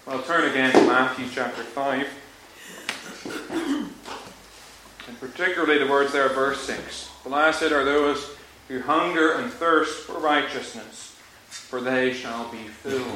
Well, turn again to Matthew chapter 5. And particularly the words there of verse 6. Blessed are those who hunger and thirst for righteousness, for they shall be filled.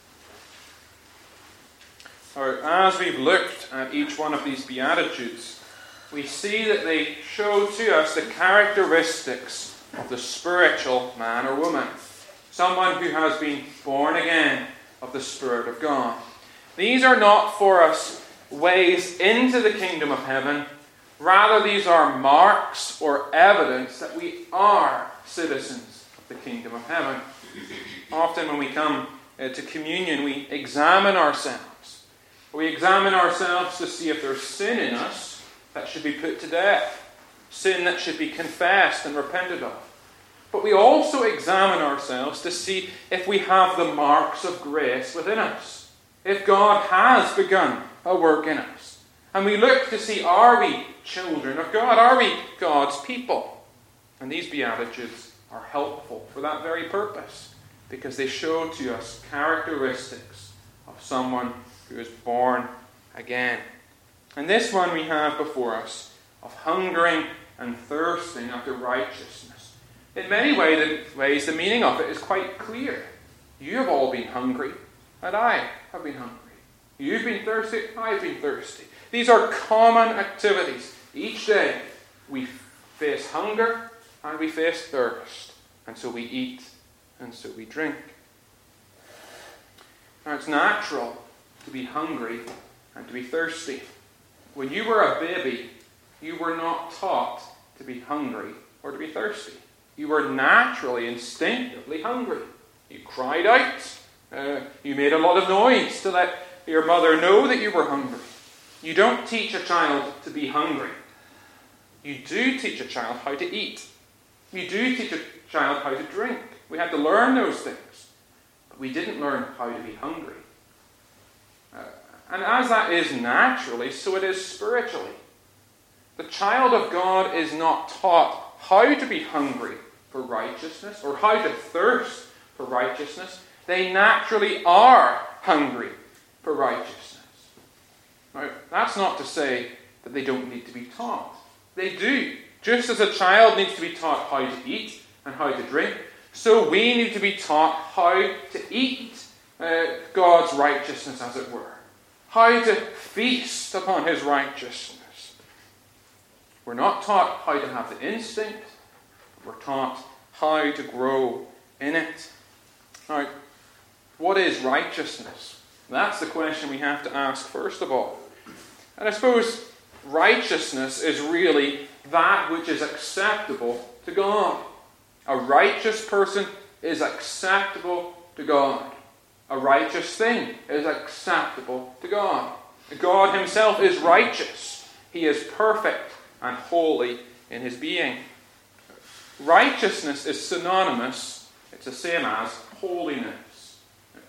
Now, as we've looked at each one of these Beatitudes, we see that they show to us the characteristics of the spiritual man or woman. Someone who has been born again of the Spirit of God. These are not for us ways into the kingdom of heaven. Rather, these are marks or evidence that we are citizens of the kingdom of heaven. Often when we come to communion, we examine ourselves. We examine ourselves to see if there's sin in us that should be put to death. Sin that should be confessed and repented of. But we also examine ourselves to see if we have the marks of grace within us. If God has begun a work in us. And we look to see, are we children of God? Are we God's people? And these Beatitudes are helpful for that very purpose. Because they show to us characteristics of someone who is born again. And this one we have before us of hungering and thirsting after righteousness. In many ways, the meaning of it is quite clear. You have all been hungry, and I have been hungry. You've been thirsty, I've been thirsty. These are common activities. Each day we face hunger and we face thirst. And so we eat and so we drink. Now it's natural to be hungry and to be thirsty. When you were a baby, you were not taught to be hungry or to be thirsty. You were naturally, instinctively hungry. You cried out. You made a lot of noise to let your mother know that you were hungry. You don't teach a child to be hungry. You do teach a child how to eat. You do teach a child how to drink. We had to learn those things. But we didn't learn how to be hungry. And as that is naturally, so it is spiritually. The child of God is not taught how to be hungry for righteousness or how to thirst for righteousness. They naturally are hungry for righteousness. Now, that's not to say that they don't need to be taught. They do. Just as a child needs to be taught how to eat and how to drink, so we need to be taught how to eat God's righteousness, as it were. How to feast upon His righteousness. We're not taught how to have the instinct. We're taught how to grow in it. Now, what is righteousness? That's the question we have to ask first of all. And I suppose righteousness is really that which is acceptable to God. A righteous person is acceptable to God. A righteous thing is acceptable to God. God Himself is righteous. He is perfect and holy in His being. Righteousness is synonymous, it's the same as holiness.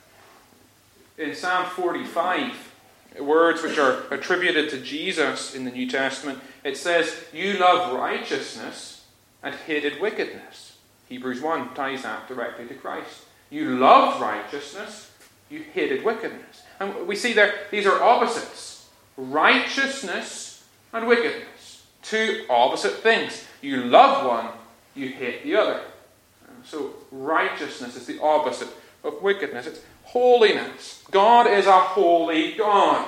In Psalm 45, words which are attributed to Jesus in the New Testament, it says, "You love righteousness and hated wickedness." Hebrews 1 ties that directly to Christ. You loved righteousness, you hated wickedness. And we see there, these are opposites. Righteousness and wickedness. Two opposite things. You love one, you hate the other. So righteousness is the opposite of wickedness. It's holiness. God is a holy God.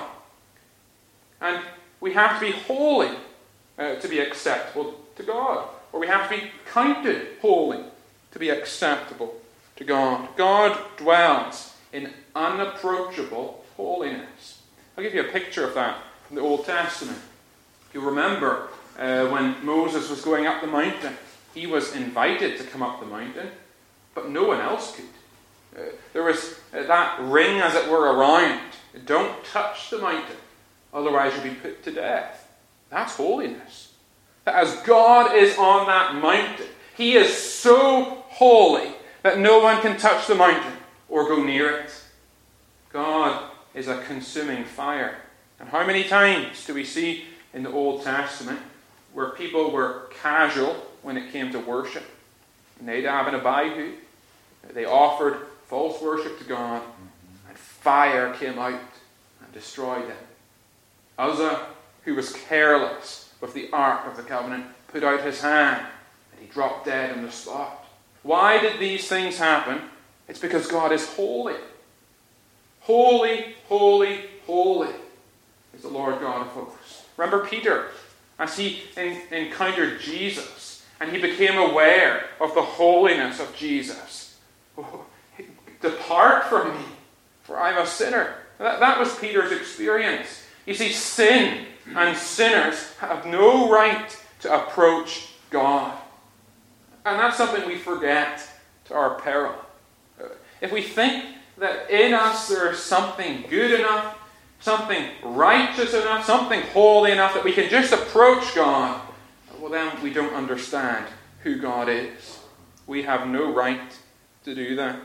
And we have to be holy to be acceptable to God. Or we have to be counted holy to be acceptable to God. God dwells in unapproachable holiness. I'll give you a picture of that from the Old Testament. You remember when Moses was going up the mountain, he was invited to come up the mountain, but no one else could. There was that ring, as it were, around. Don't touch the mountain, otherwise you'll be put to death. That's holiness. That as God is on that mountain, He is so holy that no one can touch the mountain or go near it. God is a consuming fire. And how many times do we see in the Old Testament where people were casual when it came to worship? Nadab and Abihu, they offered false worship to God, and fire came out and destroyed them. Uzzah, who was careless with the Ark of the Covenant, put out his hand and he dropped dead on the spot. Why did these things happen? It's because God is holy. Holy, holy, holy is the Lord God of hosts. Remember Peter, as he encountered Jesus and he became aware of the holiness of Jesus. Oh, depart from me, for I'm a sinner. That was Peter's experience. You see, sin and sinners have no right to approach God. And that's something we forget to our peril. If we think that in us there is something good enough, something righteous enough, something holy enough that we can just approach God, well then we don't understand who God is. We have no right to do that.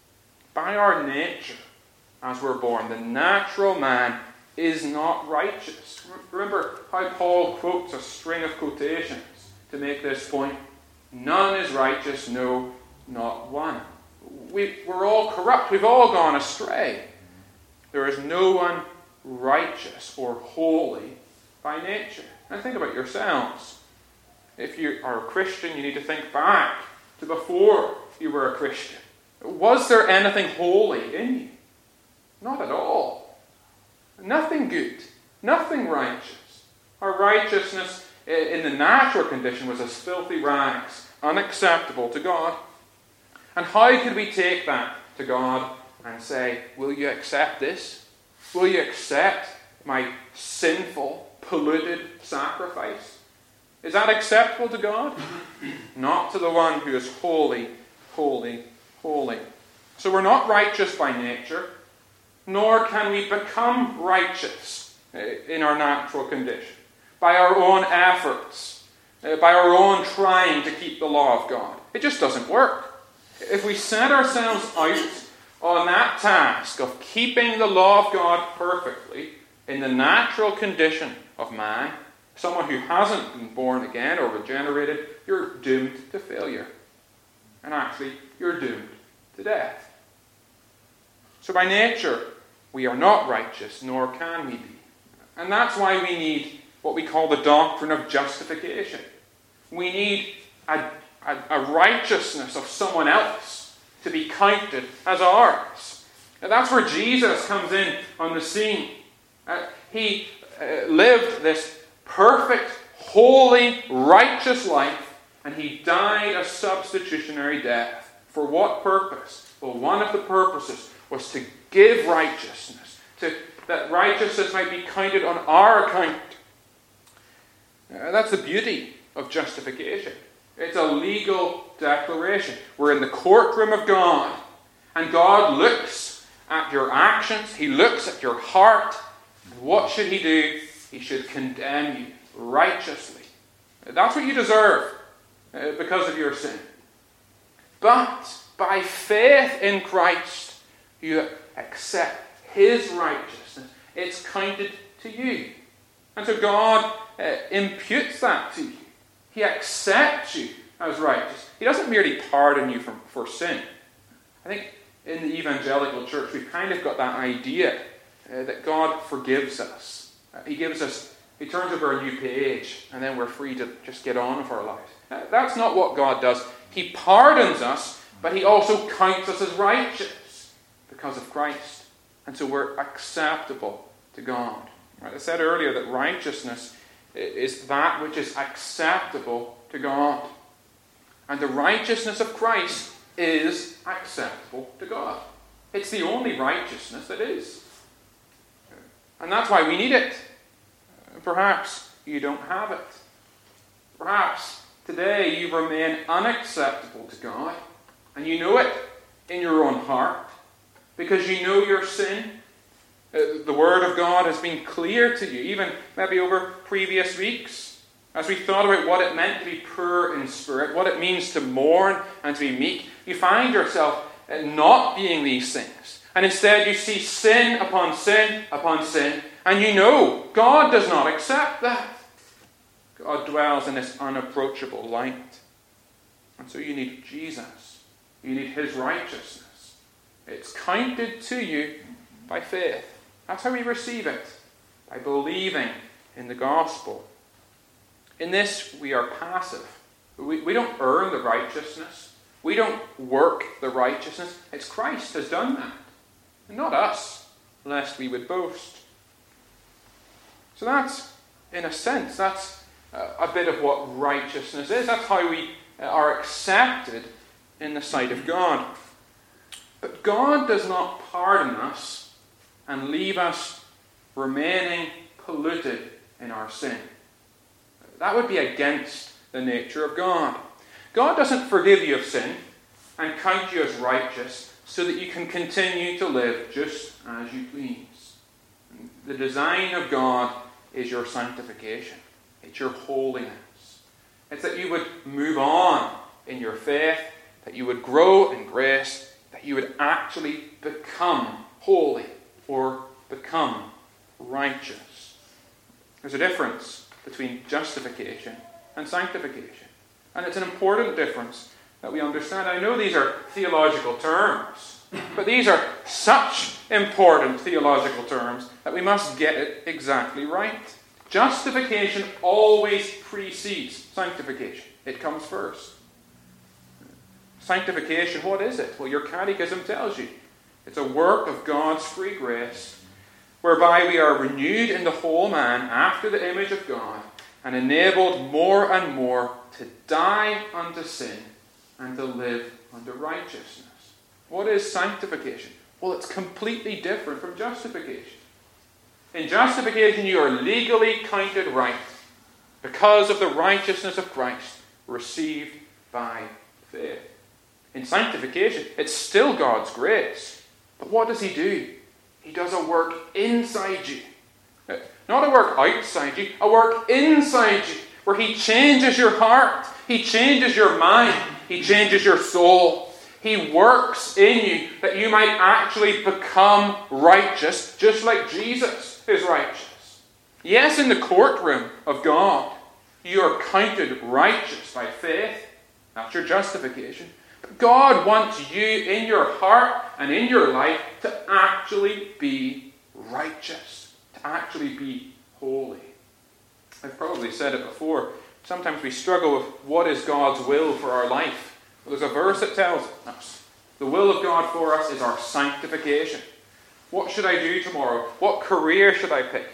By our nature, as we're born, the natural man is not righteous. Remember how Paul quotes a string of quotations to make this point. None is righteous, no, not one. We're all corrupt. We've all gone astray. There is no one righteous or holy by nature. And think about yourselves. If you are a Christian, you need to think back to before you were a Christian. Was there anything holy in you? Not at all. Nothing good. Nothing righteous. Our righteousness in the natural condition was as filthy rags, unacceptable to God. And how could we take that to God and say, will you accept this? Will you accept my sinful, polluted sacrifice? Is that acceptable to God? Not to the one who is holy, holy, holy. So we're not righteous by nature, nor can we become righteous in our natural condition by our own efforts, by our own trying to keep the law of God. It just doesn't work. If we set ourselves out on that task of keeping the law of God perfectly in the natural condition of man, someone who hasn't been born again or regenerated, you're doomed to failure. And actually, you're doomed to death. So by nature, we are not righteous, nor can we be. And that's why we need what we call the doctrine of justification. We need a righteousness of someone else to be counted as ours. And that's where Jesus comes in on the scene. He lived this perfect, holy, righteous life, and he died a substitutionary death. For what purpose? Well, one of the purposes was to give righteousness, that righteousness might be counted on our account. That's the beauty of justification. It's a legal declaration. We're in the courtroom of God, and God looks at your actions. He looks at your heart. And what should he do? He should condemn you righteously. That's what you deserve because of your sin. But by faith in Christ, you accept his righteousness. It's counted to you. And so God imputes that to you. He accepts you as righteous. He doesn't merely pardon you for sin. I think in the evangelical church we've kind of got that idea that God forgives us. He turns over a new page and then we're free to just get on with our lives. That's not what God does. He pardons us, but he also counts us as righteous because of Christ. And so we're acceptable to God. I said earlier that righteousness is that which is acceptable to God. And the righteousness of Christ is acceptable to God. It's the only righteousness that is. And that's why we need it. Perhaps you don't have it. Perhaps today you remain unacceptable to God. And you know it in your own heart. Because you know your sin. The Word of God has been clear to you, even maybe over previous weeks, as we thought about what it meant to be poor in spirit, what it means to mourn and to be meek. You find yourself not being these things. And instead you see sin upon sin upon sin, and you know God does not accept that. God dwells in this unapproachable light. And so you need Jesus. You need his righteousness. It's counted to you By faith. That's how we receive it. By believing in the gospel. In this, we are passive. We don't earn the righteousness. We don't work the righteousness. It's Christ has done that. And not us, lest we would boast. So that's, in a sense, that's a bit of what righteousness is. That's how we are accepted in the sight of God. But God does not pardon us and leave us remaining polluted in our sin. That would be against the nature of God. God doesn't forgive you of sin and count you as righteous so that you can continue to live just as you please. The design of God is your sanctification. It's your holiness. It's that you would move on in your faith, that you would grow in grace, that you would actually become holy or become righteous. There's a difference between justification and sanctification. And it's an important difference that we understand. I know these are theological terms, but these are such important theological terms that we must get it exactly right. Justification always precedes sanctification. It comes first. Sanctification, what is it? Well, your catechism tells you. It's a work of God's free grace, whereby we are renewed in the whole man after the image of God, and enabled more and more to die unto sin and to live unto righteousness. What is sanctification? Well, it's completely different from justification. In justification, you are legally counted right because of the righteousness of Christ received by faith. In sanctification, it's still God's grace. But what does He do? He does a work inside you. Not a work outside you, a work inside you, where He changes your heart, He changes your mind, He changes your soul. He works in you that you might actually become righteous, just like Jesus is righteous. Yes, in the courtroom of God, you are counted righteous by faith. That's your justification. But God wants you in your heart and in your life to actually be righteous, to actually be holy. I've probably said it before. Sometimes we struggle with what is God's will for our life. Well, there's a verse that tells us the will of God for us is our sanctification. What should I do tomorrow? What career should I pick?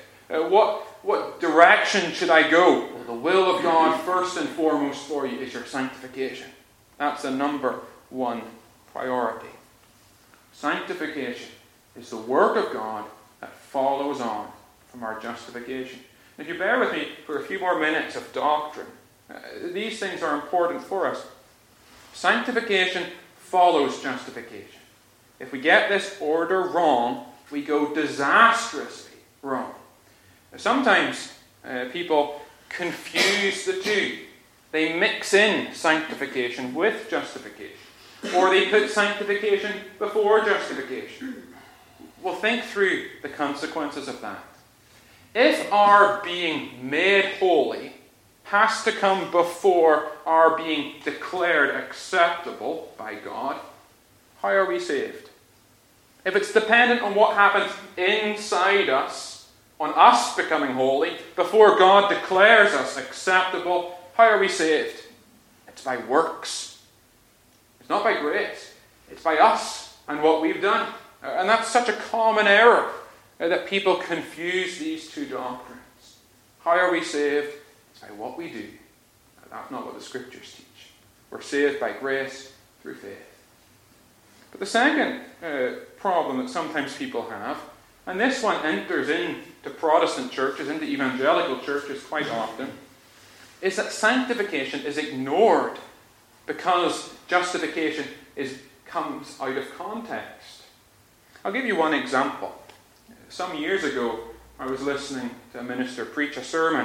What direction should I go? Well, the will of God, first and foremost for you, is your sanctification. That's the number one priority. Sanctification is the work of God that follows on from our justification. If you bear with me for a few more minutes of doctrine, these things are important for us. Sanctification follows justification. If we get this order wrong, we go disastrously wrong. Sometimes people confuse the two. They mix in sanctification with justification. Or they put sanctification before justification. Well, think through the consequences of that. If our being made holy has to come before our being declared acceptable by God, how are we saved? If it's dependent on what happens inside us, on us becoming holy, before God declares us acceptable, how are we saved? It's by works. It's not by grace. It's by us and what we've done. And that's such a common error that people confuse these two doctrines. How are we saved? It's by what we do. That's not what the Scriptures teach. We're saved by grace through faith. But the second problem that sometimes people have, and this one enters into Protestant churches, into evangelical churches quite often, is that sanctification is ignored because justification comes out of context. I'll give you one example. Some years ago, I was listening to a minister preach a sermon.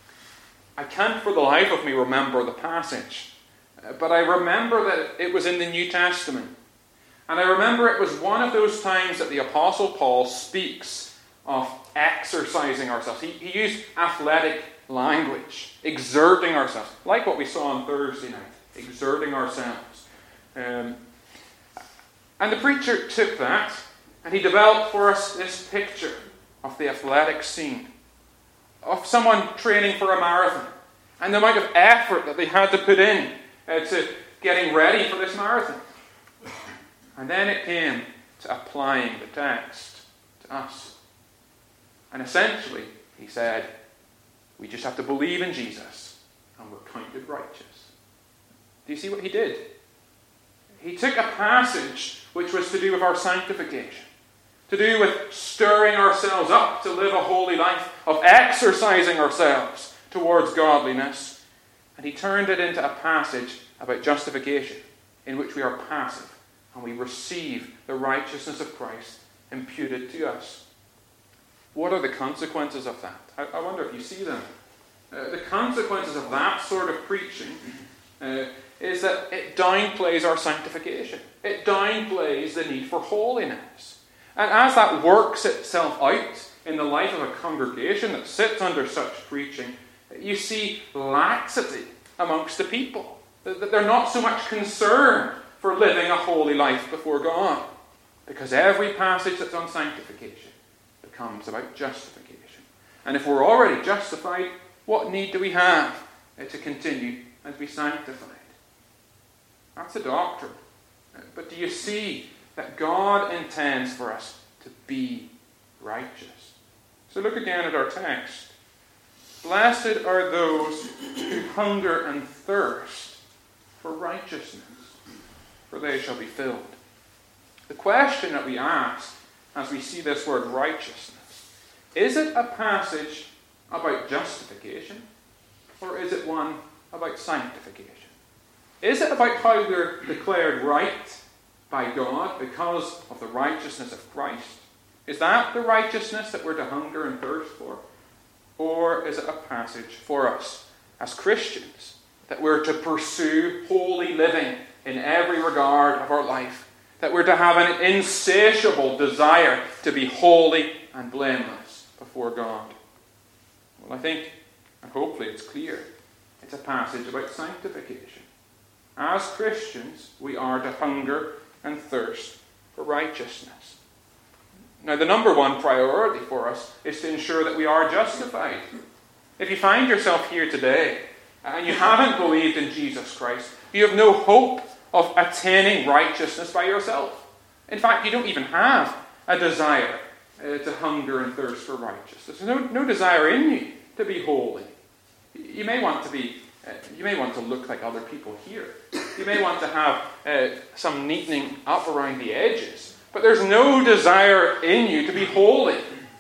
I can't for the life of me remember the passage, but I remember that it was in the New Testament. And I remember it was one of those times that the Apostle Paul speaks of exercising ourselves. He used athletic language, exerting ourselves, like what we saw on Thursday night, exerting ourselves. And the preacher took that And he developed for us this picture of the athletic scene, of someone training for a marathon, and the amount of effort that they had to put in to getting ready for this marathon. And then it came to applying the text to us. And essentially, he said, we just have to believe in Jesus, and we're counted righteous. Do you see what he did? He took a passage which was to do with our sanctification, to do with stirring ourselves up to live a holy life, of exercising ourselves towards godliness, and he turned it into a passage about justification, in which we are passive, and we receive the righteousness of Christ imputed to us. What are the consequences of that? I wonder if you see them. The consequences of that sort of preaching is that it downplays our sanctification. It downplays the need for holiness. And as that works itself out in the life of a congregation that sits under such preaching, you see laxity amongst the people. That they're not so much concerned for living a holy life before God. Because every passage that's on sanctification becomes about justification. And if we're already justified, what need do we have to continue and to be sanctified? That's a doctrine. But do you see that God intends for us to be righteous? So look again at our text. Blessed are those who hunger and thirst for righteousness, for they shall be filled. The question that we ask as we see this word righteousness, is it a passage about justification, or is it one about sanctification? Is it about how we're declared right by God because of the righteousness of Christ? Is that the righteousness that we're to hunger and thirst for? Or is it a passage for us as Christians that we're to pursue holy living in every regard of our life? That we're to have an insatiable desire to be holy and blameless before God? Well, I think, and hopefully it's clear, it's a passage about sanctification. As Christians, we are to hunger and thirst for righteousness. Now, the number one priority for us is to ensure that we are justified. If you find yourself here today and you haven't believed in Jesus Christ, you have no hope of attaining righteousness by yourself. In fact, you don't even have a desire to hunger and thirst for righteousness. There's no desire in you to be holy. You may want to look like other people here. You may want to have some neatening up around the edges. But there's no desire in you to be holy.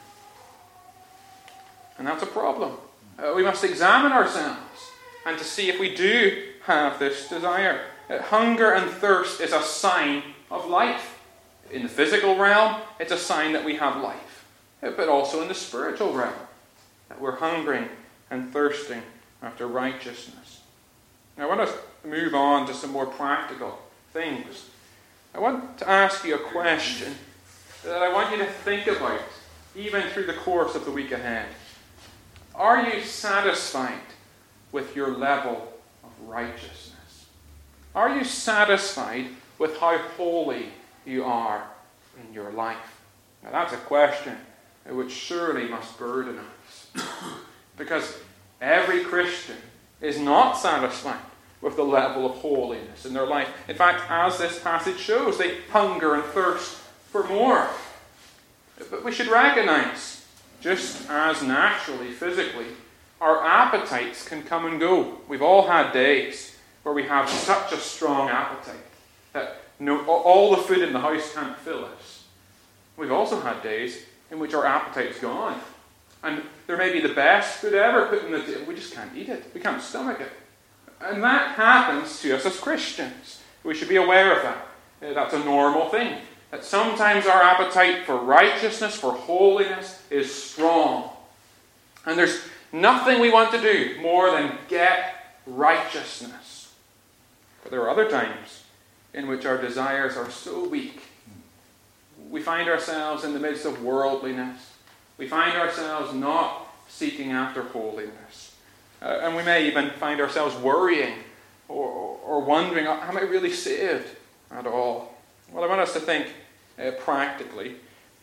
And that's a problem. We must examine ourselves and to see if we do have this desire. Hunger and thirst is a sign of life. In the physical realm, it's a sign that we have life. But also in the spiritual realm, that we're hungering and thirsting after righteousness. Now, I want to move on to some more practical things. I want to ask you a question that I want you to think about, even through the course of the week ahead. Are you satisfied with your level of righteousness? Are you satisfied with how holy you are in your life? Now, that's a question which surely must burden us. Because every Christian is not satisfied with the level of holiness in their life. In fact, as this passage shows, they hunger and thirst for more. But we should recognize, just as naturally, physically, our appetites can come and go. We've all had days where we have such a strong appetite that all the food in the house can't fill us. We've also had days in which our appetite's gone. And there may be the best food ever put in the table. We just can't eat it. We can't stomach it. And that happens to us as Christians. We should be aware of that. That's a normal thing. That sometimes our appetite for righteousness, for holiness, is strong. And there's nothing we want to do more than get righteousness. But there are other times in which our desires are so weak. We find ourselves in the midst of worldliness. We find ourselves not seeking after holiness. And we may even find ourselves worrying or wondering, am I really saved at all? Well, I want us to think practically.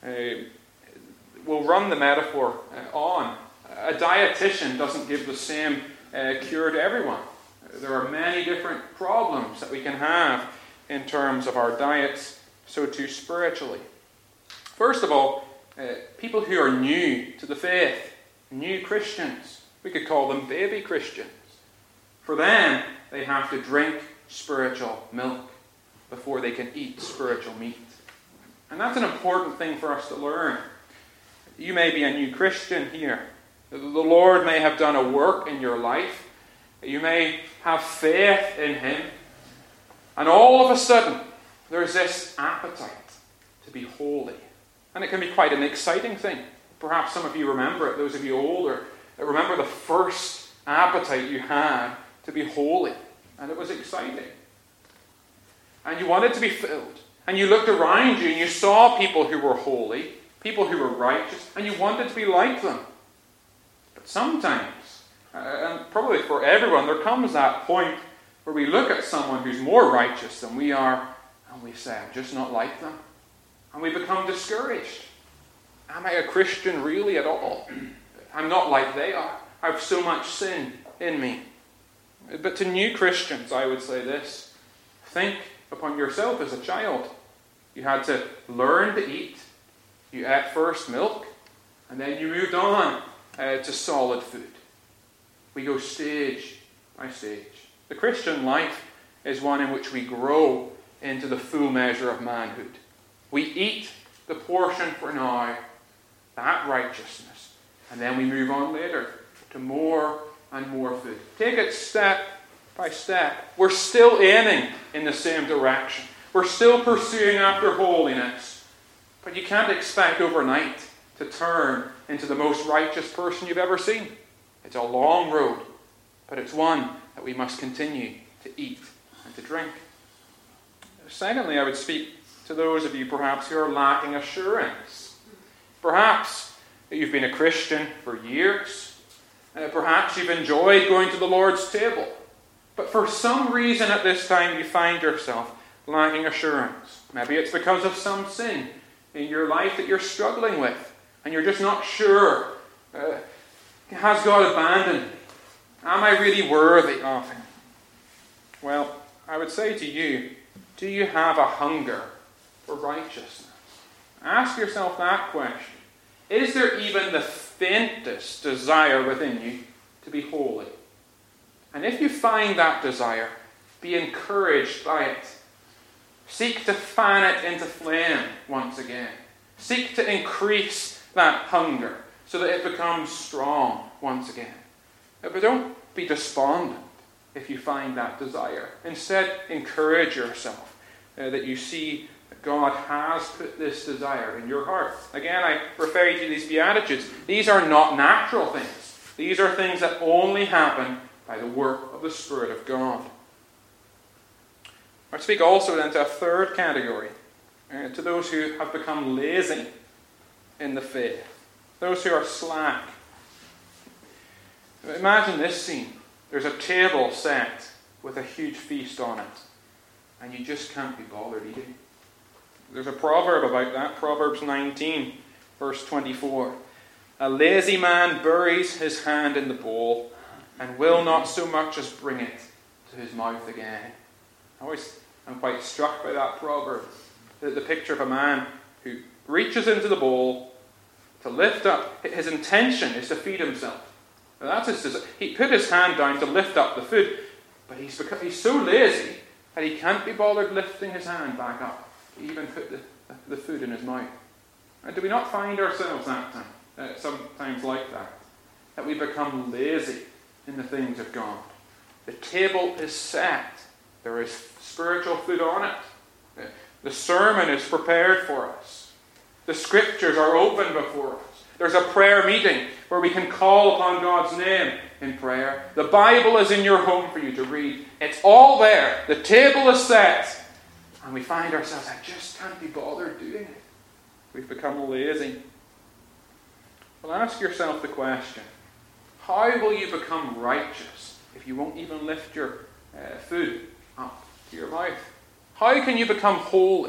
we'll run the metaphor on. A dietitian doesn't give the same cure to everyone. There are many different problems that we can have in terms of our diets, so too spiritually. First of all, people who are new to the faith, new Christians, we could call them baby Christians. For them, they have to drink spiritual milk before they can eat spiritual meat. And that's an important thing for us to learn. You may be a new Christian here. The Lord may have done a work in your life. You may have faith in Him. And all of a sudden, there's this appetite to be holy. And it can be quite an exciting thing. Perhaps some of you remember it, those of you older. Remember the first appetite you had to be holy. And it was exciting. And you wanted to be filled. And you looked around you and you saw people who were holy, people who were righteous, and you wanted to be like them. But sometimes, and probably for everyone, there comes that point where we look at someone who's more righteous than we are, and we say, I'm just not like them. And we become discouraged. Am I a Christian really at all? I'm not like they are. I have so much sin in me. But to new Christians, I would say this. Think upon yourself as a child. You had to learn to eat. You ate first milk, and then you moved on to solid food. We go stage by stage. The Christian life is one in which we grow into the full measure of manhood. We eat the portion for now, that righteousness, and then we move on later to more and more food. Take it step by step. We're still aiming in the same direction. We're still pursuing after holiness. But you can't expect overnight to turn into the most righteous person you've ever seen. It's a long road, but it's one that we must continue to eat and to drink. Secondly, I would speak to those of you perhaps who are lacking assurance. Perhaps you've been a Christian for years. Perhaps you've enjoyed going to the Lord's table. But for some reason at this time you find yourself lacking assurance. Maybe it's because of some sin in your life that you're struggling with. And you're just not sure. Has God abandoned me? Am I really worthy of Him? Well, I would say to you, do you have a hunger for righteousness? Ask yourself that question. Is there even the faintest desire within you to be holy? And if you find that desire, be encouraged by it. Seek to fan it into flame once again. Seek to increase that hunger so that it becomes strong once again. But don't be despondent if you find that desire. Instead, encourage yourself that you see that God has put this desire in your heart. Again, I refer you to these Beatitudes. These are not natural things. These are things that only happen by the work of the Spirit of God. I speak also then to a third category, to those who have become lazy in the faith, those who are slack. Imagine this scene. There's a table set with a huge feast on it, and you just can't be bothered eating. There's a proverb about that, Proverbs 19, verse 24. A lazy man buries his hand in the bowl and will not so much as bring it to his mouth again. I'm quite struck by that proverb. The picture of a man who reaches into the bowl to lift up. His intention is to feed himself. Now that's his desire. He put his hand down to lift up the food, but he's so lazy that he can't be bothered lifting his hand back up to even put the food in his mouth. And do we not find ourselves sometimes like that? That we become lazy in the things of God. The table is set. There is spiritual food on it. The sermon is prepared for us. The scriptures are open before us. There's a prayer meeting where we can call upon God's name in prayer. The Bible is in your home for you to read. It's all there. The table is set. And we find ourselves, I just can't be bothered doing it. We've become lazy. Well, ask yourself the question, how will you become righteous if you won't even lift your food up to your mouth? How can you become holy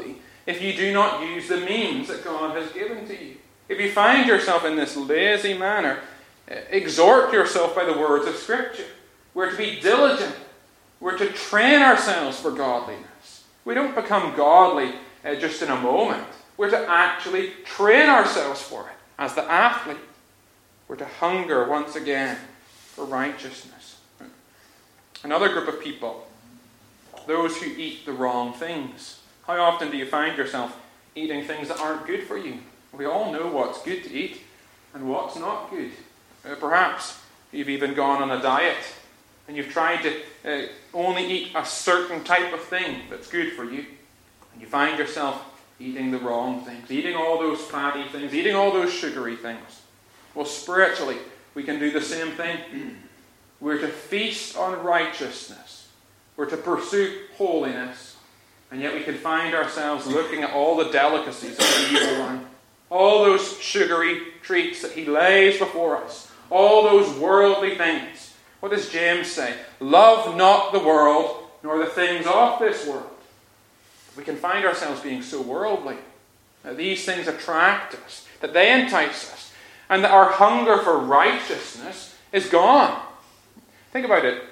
if you do not use the means that God has given to you. If you find yourself in this lazy manner, exhort yourself by the words of Scripture. We're to be diligent. We're to train ourselves for godliness. We don't become godly just in a moment. We're to actually train ourselves for it. As the athlete, we're to hunger once again for righteousness. Another group of people, those who eat the wrong things. How often do you find yourself eating things that aren't good for you? We all know what's good to eat and what's not good. Perhaps you've even gone on a diet and you've tried to only eat a certain type of thing that's good for you. And you find yourself eating the wrong things, eating all those fatty things, eating all those sugary things. Well, spiritually, we can do the same thing. We're to feast on righteousness. We're to pursue holiness. And yet we can find ourselves looking at all the delicacies of the evil one. All those sugary treats that he lays before us. All those worldly things. What does James say? Love not the world, nor the things of this world. We can find ourselves being so worldly. That these things attract us. That they entice us. And that our hunger for righteousness is gone. Think about it.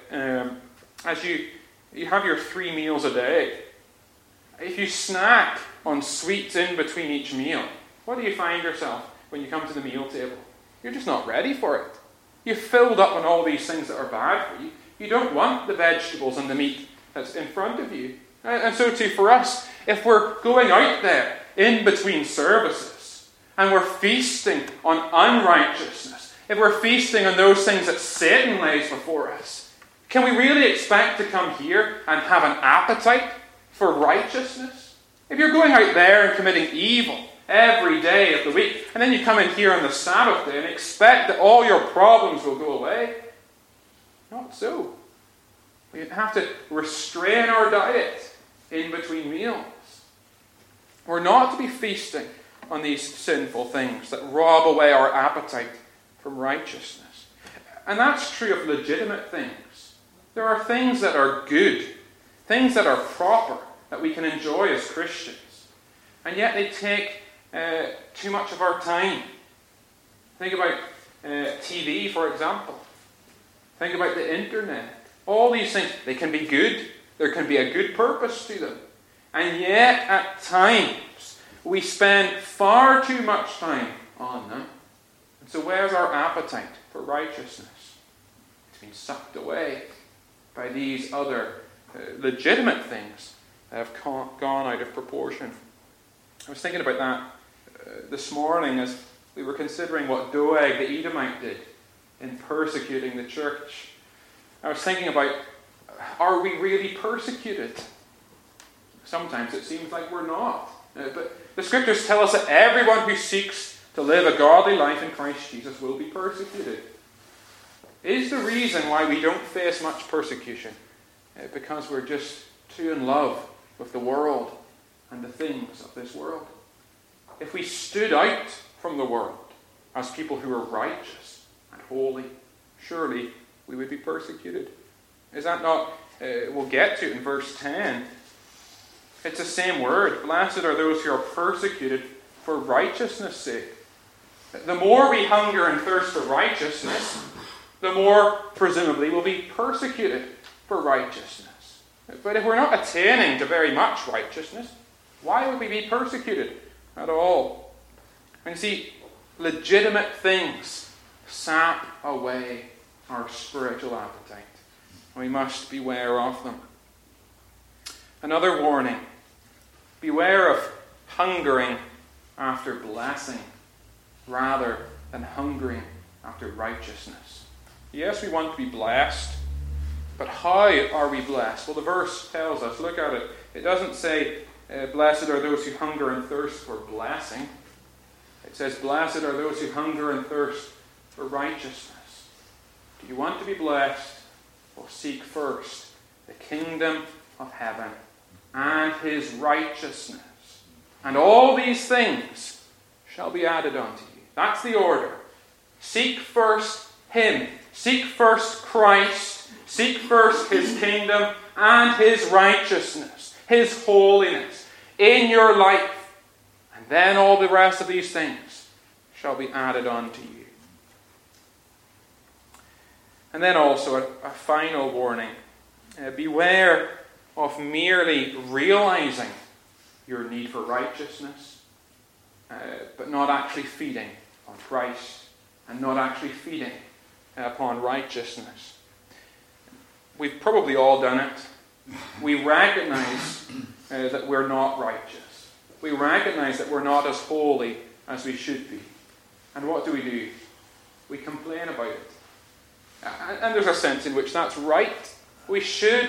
As you have your 3 meals a day. If you snack on sweets in between each meal, what do you find yourself when you come to the meal table? You're just not ready for it. You've filled up on all these things that are bad for you. You don't want the vegetables and the meat that's in front of you. And so too for us, if we're going out there in between services and we're feasting on unrighteousness, if we're feasting on those things that Satan lays before us, can we really expect to come here and have an appetite for righteousness? If you're going out there and committing evil every day of the week, and then you come in here on the Sabbath day and expect that all your problems will go away, not so. We have to restrain our diet in between meals. We're not to be feasting on these sinful things that rob away our appetite from righteousness. And that's true of legitimate things. There are things that are good, things that are proper, that we can enjoy as Christians. And yet they take too much of our time. Think about TV, for example. Think about the internet. All these things, they can be good. There can be a good purpose to them. And yet, at times, we spend far too much time on them. And so where's our appetite for righteousness? It's been sucked away by these other legitimate things that have gone out of proportion. I was thinking about that this morning as we were considering what Doeg the Edomite did in persecuting the church. I was thinking about, are we really persecuted? Sometimes it seems like we're not. But the Scriptures tell us that everyone who seeks to live a godly life in Christ Jesus will be persecuted. Is the reason why we don't face much persecution because we're just too in love with the world and the things of this world? If we stood out from the world as people who are righteous and holy, surely we would be persecuted. Is that not, we'll get to it in verse 10. It's the same word. Blessed are those who are persecuted for righteousness' sake. The more we hunger and thirst for righteousness, the more, presumably, we'll be persecuted for righteousness. But if we're not attaining to very much righteousness, why would we be persecuted at all? And see, legitimate things sap away our spiritual appetite. We must beware of them. Another warning. Beware of hungering after blessing rather than hungering after righteousness. Yes, we want to be blessed, but how are we blessed? Well, the verse tells us, look at it. It doesn't say, blessed are those who hunger and thirst for blessing. It says, blessed are those who hunger and thirst for righteousness. Do you want to be blessed? Well, seek first the kingdom of heaven and his righteousness. And all these things shall be added unto you. That's the order. Seek first him. Seek first Christ. Seek first his kingdom and his righteousness, his holiness. in your life. And then all the rest of these things shall be added unto you. And then also a final warning. Beware of merely realizing your need for righteousness, but not actually feeding on Christ and not actually feeding upon righteousness. We've probably all done it. We recognize that we're not righteous. We recognize that we're not as holy as we should be. And what do? We complain about it. And there's a sense in which that's right. We should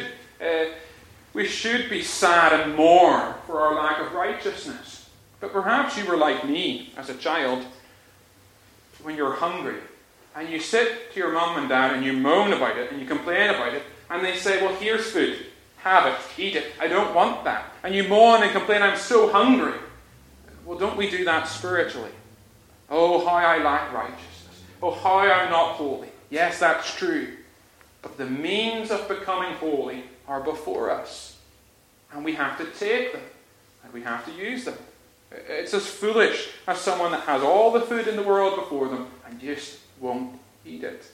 be sad and mourn for our lack of righteousness. But perhaps you were like me as a child when you're hungry and you sit to your mum and dad and you moan about it and you complain about it and they say, well, here's food. Have it. Eat it. I don't want that. And you moan and complain, I'm so hungry. Well, don't we do that spiritually? Oh, how I lack righteousness. Oh, how I'm not holy. Yes, that's true. But the means of becoming holy are before us. And we have to take them. And we have to use them. It's as foolish as someone that has all the food in the world before them and just won't eat it.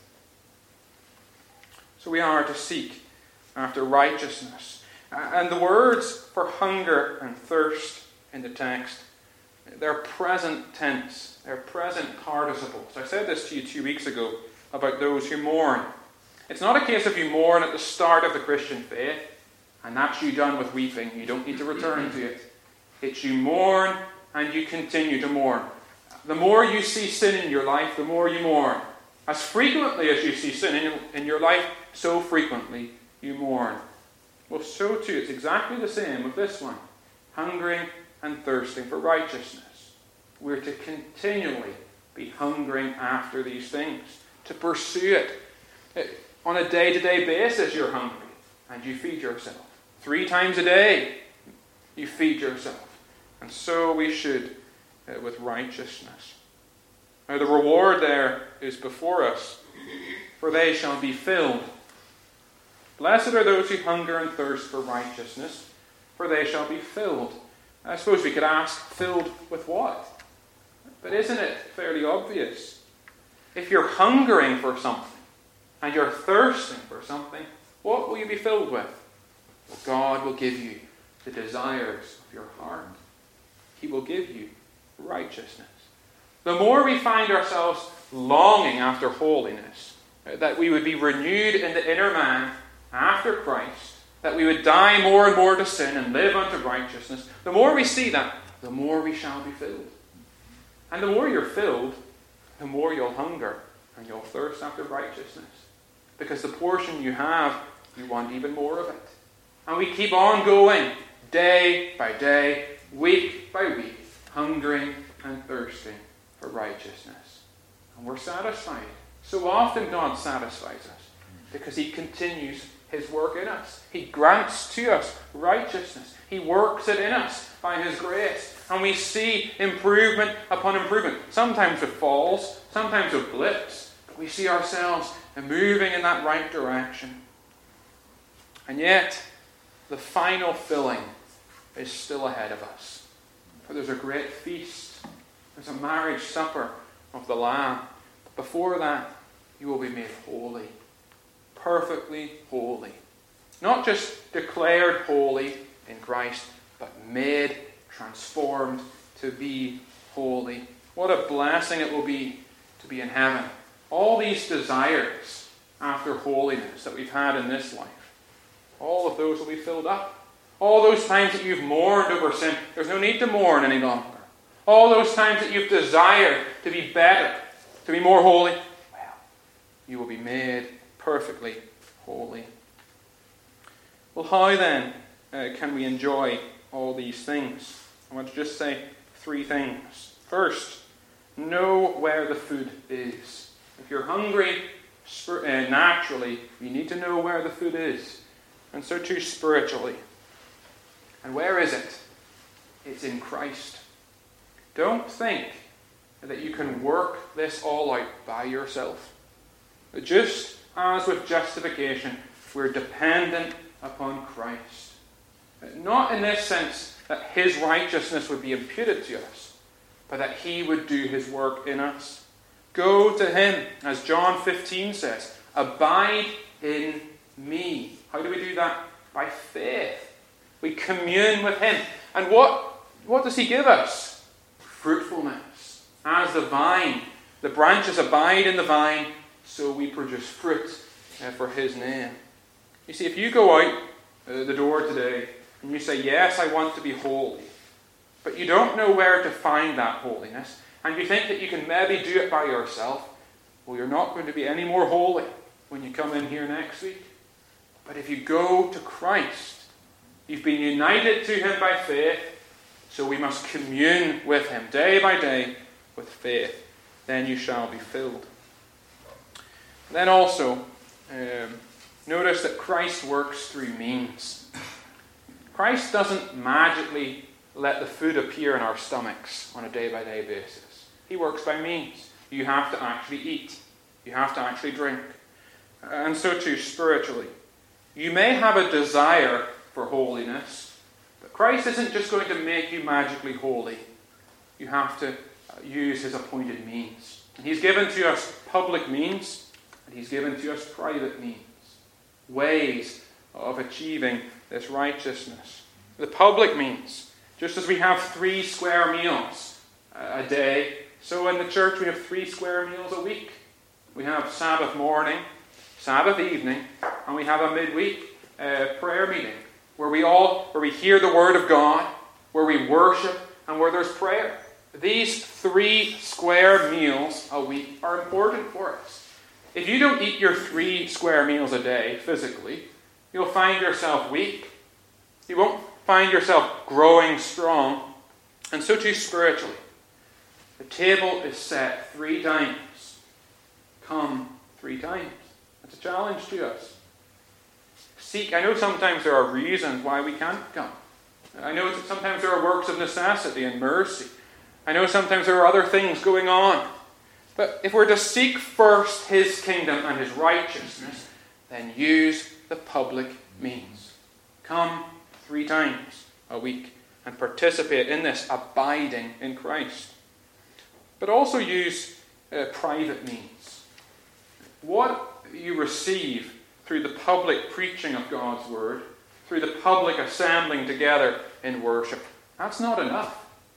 So we are to seek after righteousness. And the words for hunger and thirst in the text, they're present tense. They're present participles. I said this to you 2 weeks ago about those who mourn. It's not a case of you mourn at the start of the Christian faith, and that's you done with weeping. You don't need to return to it. It's you mourn and you continue to mourn. The more you see sin in your life, the more you mourn. As frequently as you see sin in your life, so frequently you mourn. Well, so too, it's exactly the same with this one. Hungering and thirsting for righteousness. We're to continually be hungering after these things. To pursue it. On a day-to-day basis, you're hungry. And you feed yourself. 3 times a day, you feed yourself. And so we should with righteousness. Now the reward there is before us. For they shall be filled. Blessed are those who hunger and thirst for righteousness, for they shall be filled. I suppose we could ask, filled with what? But isn't it fairly obvious? If you're hungering for something, and you're thirsting for something, what will you be filled with? Well, God will give you the desires of your heart. He will give you righteousness. The more we find ourselves longing after holiness, that we would be renewed in the inner man after Christ, that we would die more and more to sin and live unto righteousness, the more we see that, the more we shall be filled. And the more you're filled, the more you'll hunger and you'll thirst after righteousness. Because the portion you have, you want even more of it. And we keep on going, day by day, week by week, hungering and thirsting for righteousness. And we're satisfied. So often God satisfies us because He continues His work in us. He grants to us righteousness. He works it in us by His grace. And we see improvement upon improvement. Sometimes with falls, sometimes with blips. But we see ourselves moving in that right direction. And yet, the final filling is still ahead of us. For there's a great feast. There's a marriage supper of the Lamb. But before that, you will be made holy. Perfectly holy. Not just declared holy in Christ, but made, transformed to be holy. What a blessing it will be to be in heaven. All these desires after holiness that we've had in this life, all of those will be filled up. All those times that you've mourned over sin, there's no need to mourn any longer. All those times that you've desired to be better, to be more holy, well, you will be made perfectly holy. Well, how then can we enjoy all these things? I want to just say 3 things. First, know where the food is. If you're hungry, naturally, you need to know where the food is. And so too spiritually. And where is it? It's in Christ. Don't think that you can work this all out by yourself. Just as with justification, we're dependent upon Christ. Not in this sense that his righteousness would be imputed to us, but that he would do his work in us. Go to him, as John 15 says, abide in me. How do we do that? By faith. We commune with him. And what does he give us? Fruitfulness. As the vine, the branches abide in the vine, so we produce fruit for his name. You see, if you go out the door today and you say, yes, I want to be holy, but you don't know where to find that holiness, and you think that you can maybe do it by yourself, well, you're not going to be any more holy when you come in here next week. But if you go to Christ, you've been united to him by faith, so we must commune with him day by day with faith. Then you shall be filled. Then also, notice that Christ works through means. Christ doesn't magically let the food appear in our stomachs on a day-by-day basis. He works by means. You have to actually eat. You have to actually drink. And so too spiritually. You may have a desire for holiness, but Christ isn't just going to make you magically holy. You have to use his appointed means. And he's given to us public means, and he's given to us private means. Ways of achieving this righteousness. The public means, just as we have 3 square meals a day, so in the church we have 3 square meals a week. We have Sabbath morning, Sabbath evening, and we have a midweek prayer meeting where we hear the word of God, where we worship, and where there's prayer. These 3 square meals a week are important for us. If you don't eat your 3 square meals a day physically, you'll find yourself weak. You won't find yourself growing strong. And so too spiritually. The table is set 3 times. Come 3 times. That's a challenge to us. Seek. I know sometimes there are reasons why we can't come. I know sometimes there are works of necessity and mercy. I know sometimes there are other things going on. But if we're to seek first his kingdom and his righteousness, then use the public means. Come 3 times a week and participate in this abiding in Christ. But also use private means. What you receive through the public preaching of God's word, through the public assembling together in worship, that's not enough.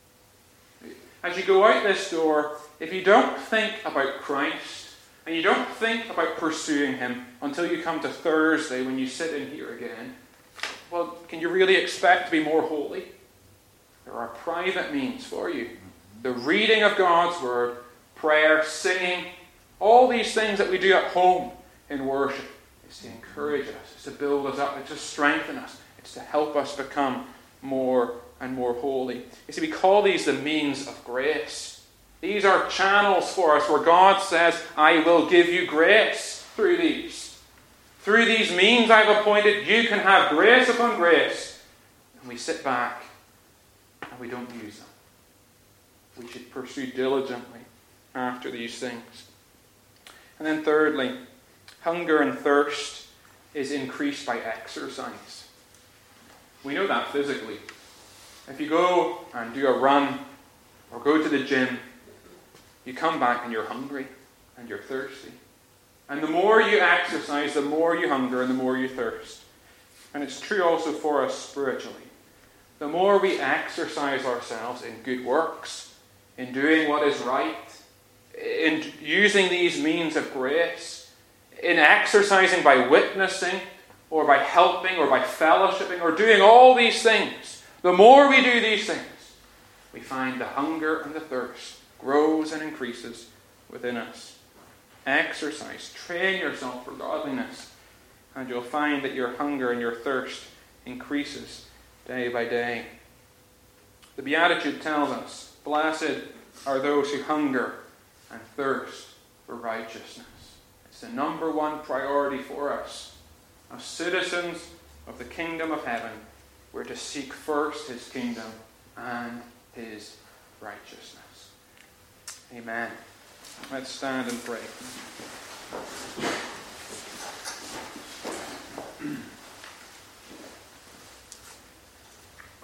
As you go out this door, if you don't think about Christ, and you don't think about pursuing him until you come to Thursday when you sit in here again, well, can you really expect to be more holy? There are private means for you. The reading of God's word, prayer, singing, all these things that we do at home in worship, is to encourage us, it's to build us up, it's to strengthen us, it's to help us become more and more holy. You see, we call these the means of grace. These are channels for us where God says, I will give you grace through these. Through these means I've appointed, you can have grace upon grace. And we sit back and we don't use them. We should pursue diligently after these things. And then thirdly, hunger and thirst is increased by exercise. We know that physically. If you go and do a run or go to the gym, you come back and you're hungry and you're thirsty. And the more you exercise, the more you hunger and the more you thirst. And it's true also for us spiritually. The more we exercise ourselves in good works, in doing what is right, in using these means of grace, in exercising by witnessing or by helping or by fellowshipping or doing all these things, the more we do these things, we find the hunger and the thirst grows and increases within us. Exercise, train yourself for godliness, and you'll find that your hunger and your thirst increases day by day. The Beatitude tells us, blessed are those who hunger and thirst for righteousness. It's the number one priority for us. As citizens of the kingdom of heaven, we're to seek first his kingdom and his righteousness. Amen. Let's stand and pray.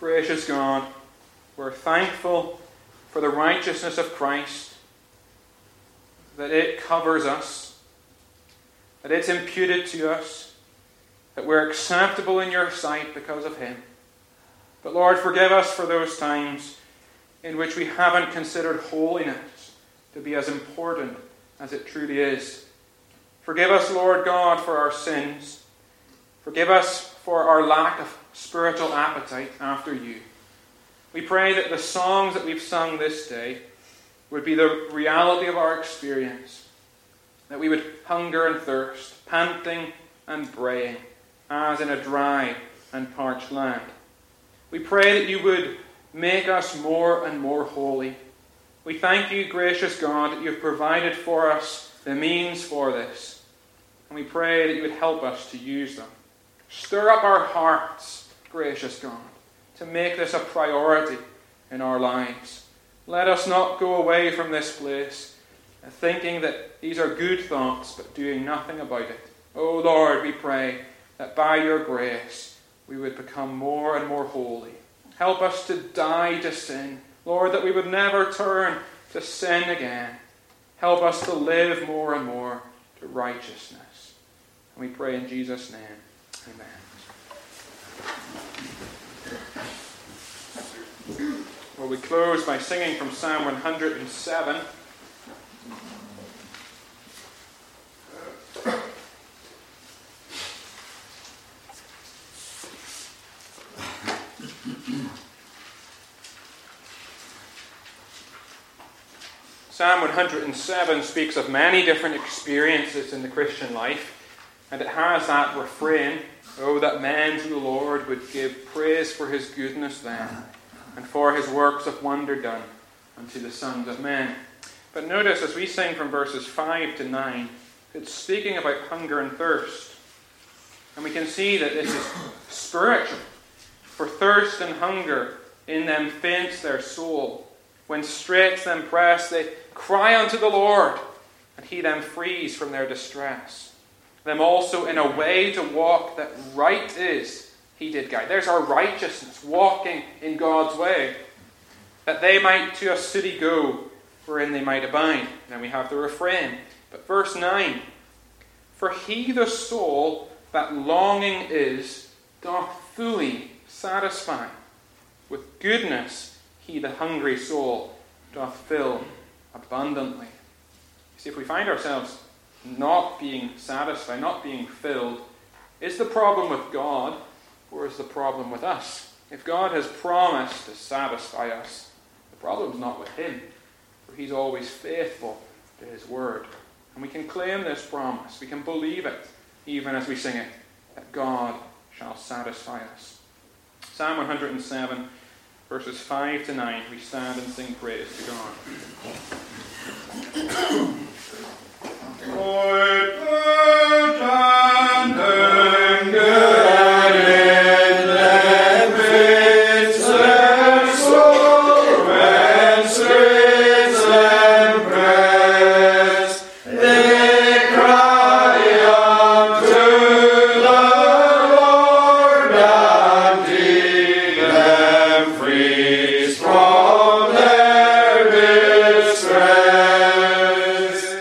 gracious God, we're thankful for the righteousness of Christ, that it covers us, that it's imputed to us, that we're acceptable in your sight because of him. But Lord, forgive us for those times in which we haven't considered holiness to be as important as it truly is. Forgive us, Lord God, for our sins. Forgive us for our lack of spiritual appetite after you. We pray that the songs that we've sung this day would be the reality of our experience, that we would hunger and thirst, panting and braying, as in a dry and parched land. We pray that you would make us more and more holy. We thank you, gracious God, that you have provided for us the means for this. And we pray that you would help us to use them. Stir up our hearts, gracious God, to make this a priority in our lives. Let us not go away from this place thinking that these are good thoughts, but doing nothing about it. Oh Lord, we pray that by your grace we would become more and more holy. Help us to die to sin. Lord, that we would never turn to sin again. Help us to live more and more to righteousness. And we pray in Jesus' name. Amen. Well, we close by singing from Psalm 107. Psalm 107 speaks of many different experiences in the Christian life, and it has that refrain, "Oh, that men to the Lord would give praise for his goodness then, and for his works of wonder done unto the sons of men." But notice as we sing from verses 5 to 9, it's speaking about hunger and thirst. And we can see that this is spiritual. For thirst and hunger in them faints their soul. When straits them press, they cry unto the Lord, and he them frees from their distress. Them also in a way to walk that right is, he did guide. There's our righteousness, walking in God's way. That they might to a city go, wherein they might abide. Then we have the refrain. But verse 9, "For he the soul that longing is, doth fully satisfy. With goodness he the hungry soul doth fill abundantly." You see, if we find ourselves not being satisfied, not being filled, is the problem with God, or is the problem with us? If God has promised to satisfy us, the problem's not with him, for he's always faithful to his word. And we can claim this promise, we can believe it, even as we sing it, that God shall satisfy us. Psalm 107, verses 5 to 9, we stand and sing praise to God. Lord, purge and hunger in them fits their soul, when straits them press, they cry unto the Lord, and he them frees from their distress.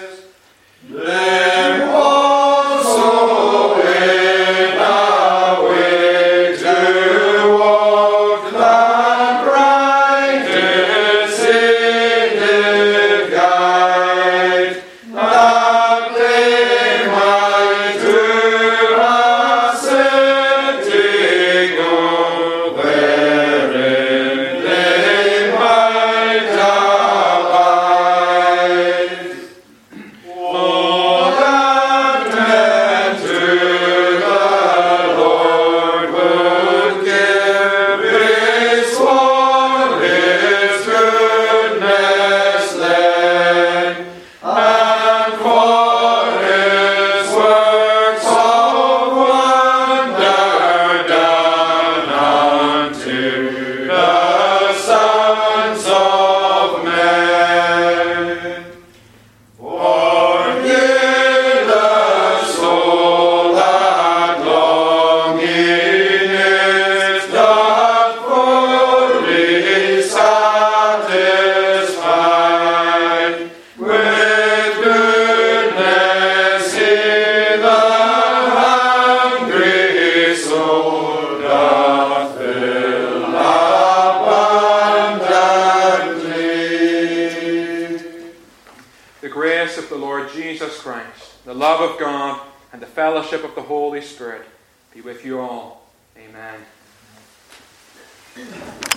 of the Lord Jesus Christ, the love of God, and the fellowship of the Holy Spirit be with you all. Amen.